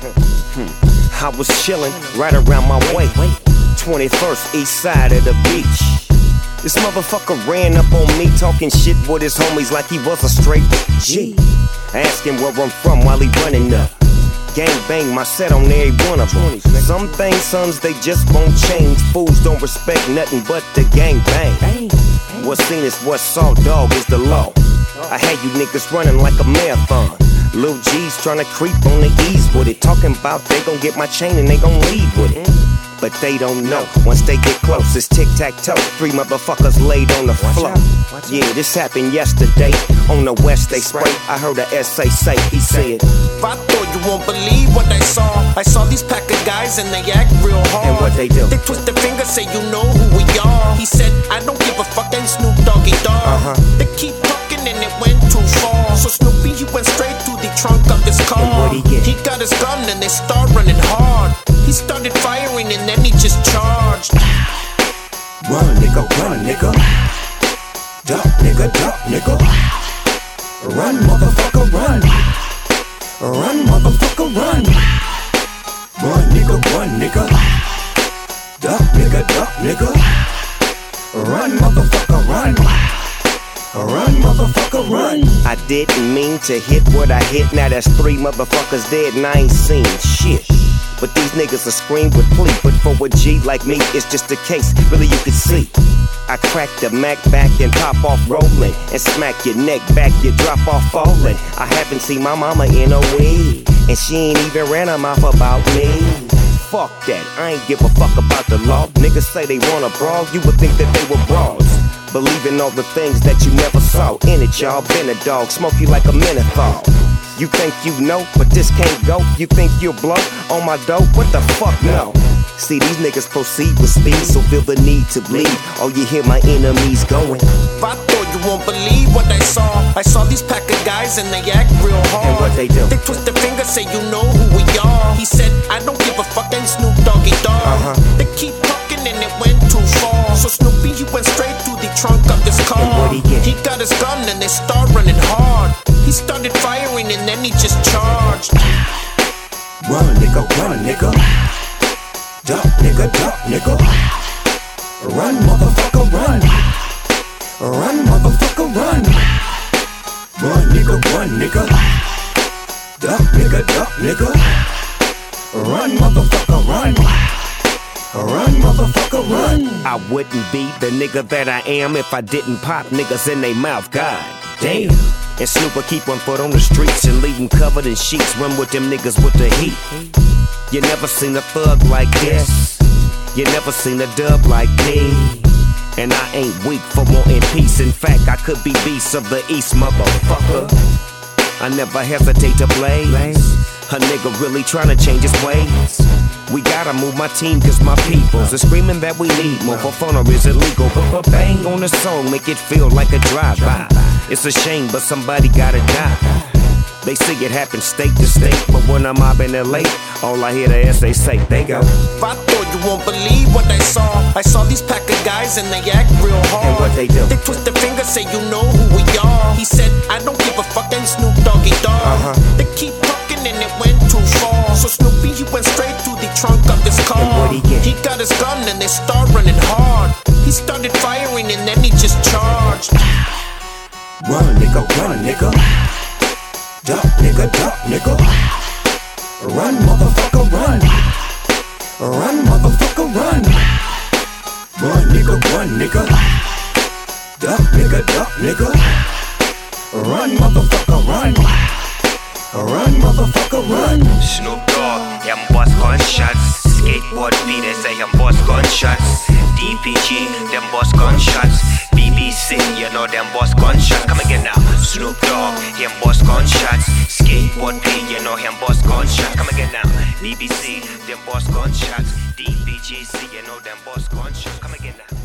I was chillin' right around my way, 21st east side of the beach. This motherfucker ran up on me talking shit with his homies like he was a straight G. Asking where I'm from while he running up. Gang bang my set on every one of them. Some things, sons, they just won't change. Fools don't respect nothing but the gang bang. What's seen is what's saw, dog, is the law. I had you niggas running like a marathon. Lil G's tryna creep on the ease with it. Talking about they gon' get my chain and they gon' leave with it. But they don't know, once they get close, it's tic-tac-toe. 3 motherfuckers laid on the floor. Yeah, this happened yesterday. On the west they spray. I heard a SA say, he said, I thought you won't believe what I saw. I saw these pack of guys and they act real hard. And what they do? They twist their fingers, say you know who we are. He said, I don't give a fuck, ain't Snoop Doggy Dogg. They keep talking and it went too far. So Snoopy, he went straight to the trunk of his car. And what'd he get? He got his gun and they start running hard. He started firing and then he just charged. Run, nigga, duck, nigga. Run, motherfucker, run. Run, motherfucker, run. Run, nigga. Duck, nigga. Run, motherfucker, run. Run, motherfucker, run. I didn't mean to hit what I hit. Now that's 3 motherfuckers dead and I ain't seen shit. But these niggas will scream with plea. But for a G like me, it's just a case, really you can see. I crack the Mac back and pop off rolling, and smack your neck back, you drop off falling. I haven't seen my mama in a week, and she ain't even ran her mouth about me. Fuck that, I ain't give a fuck about the law. Niggas say they wanna brawl, you would think that they were brawls. Believing all the things that you never saw. In it, y'all, been a dog, smoke you like a menthol. You think you know, but this can't go. You think you'll blow on my dope? What the fuck, no. See, these niggas proceed with speed, so feel the need to bleed. Oh, you hear my enemies going. I thought you won't believe what I saw. I saw these pack of guys and they act real hard. And what they do? They twist their fingers, say you know who we are. He said, I don't give a fuck, ain't Snoop Doggy Dogg. They keep talking and it went too far. So Snoopy, he went straight to the trunk of his car. And what'd he get? He got his gun and they start running hard. He started firing and then he just charged. Run, nigga. Duck, nigga. Run, motherfucker, run. Run, motherfucker, run. Run, nigga. Duck, nigga. Run, motherfucker, run. Run, motherfucker, run. I wouldn't be the nigga that I am if I didn't pop niggas in they mouth, god damn. And Snoop will keep 1 foot on the streets and leave them covered in sheets. Run with them niggas with the heat. You never seen a thug like this. You never seen a dub like me. And I ain't weak for wanting peace. In fact, I could be beast of the east, motherfucker. I never hesitate to blaze. A nigga really tryna change his ways. We gotta move my team cause my peoples are screaming that we need more. For fun or is illegal? But bang on the song, make it feel like a drive-by. It's a shame, but somebody gotta die. They see it happen state to state, but when I'm mobbing LA, all I hear the SA say, they go. I thought you won't believe what I saw. I saw these pack of guys and they act real hard. And what they do? They twist their fingers, say you know who we are. He said, I don't give a fuck, ain't Snoop Doggy Dogg. They keep talking and it went too far. So Snoopy, he went straight to the trunk of his car. And what'd he get? He got his gun and they start running hard. He started firing and then he just charged. Run, nigga. Duck, nigga. Run, motherfucker, run. Run, motherfucker, run. Run, nigga. Duck, nigga. Run, motherfucker, run. Run, motherfucker, run. Snoop Dogg, him boss gunshots. Skateboard beat, they say him boss gunshots. DPG, them boss gunshots. BBC, you know them boss gunshots. Come again now. Snoop Dogg, him boss gunshots. Skateboard beat, you know him boss gunshots. Come again now. BBC, them boss gunshots. DPG, you know them boss gunshots. Come again now.